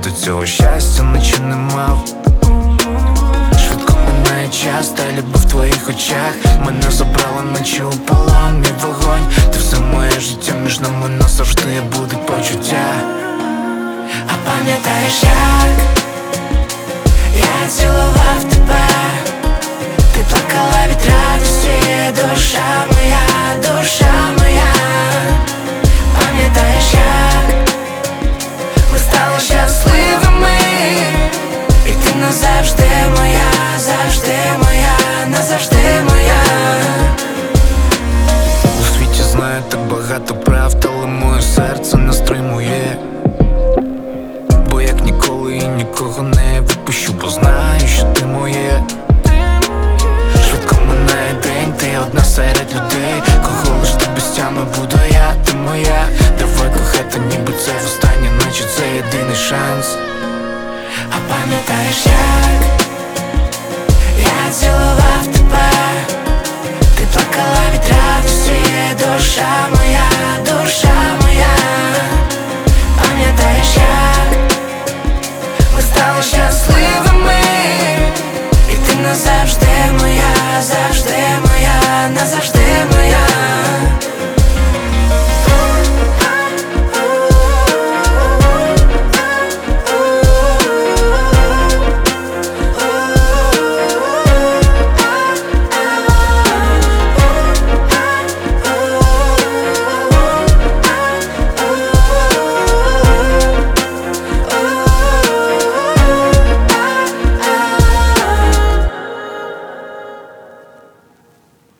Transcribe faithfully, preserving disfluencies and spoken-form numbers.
до цього щастя наче не мав. Швидко минає час, та любов в твоїх очах мене забрала, наче у полон мій вогонь. Ти все моє життя, між нами назавжди буде почуття. А пам'ятаєш, як я цілував тебе, ти плакала від радості, душа моя, душа моя. Пам'ятаєш, як ми стали щасливими, і ти назавжди моя, завжди моя, назавжди моя. У світі знаю так багато правд, але моє серце не стримує. Бо як ніколи і нікого не відпущу, бо знаю, що ти моє. Швидко минає день, ти одна серед людей, кого лиш ти без тями буду я, ти моя. Давай кохати, ніби це востаннє, наче це єдиний шанс. А пам'ятаєш, як я цілував тебе, ти плакала від радості, душа моя.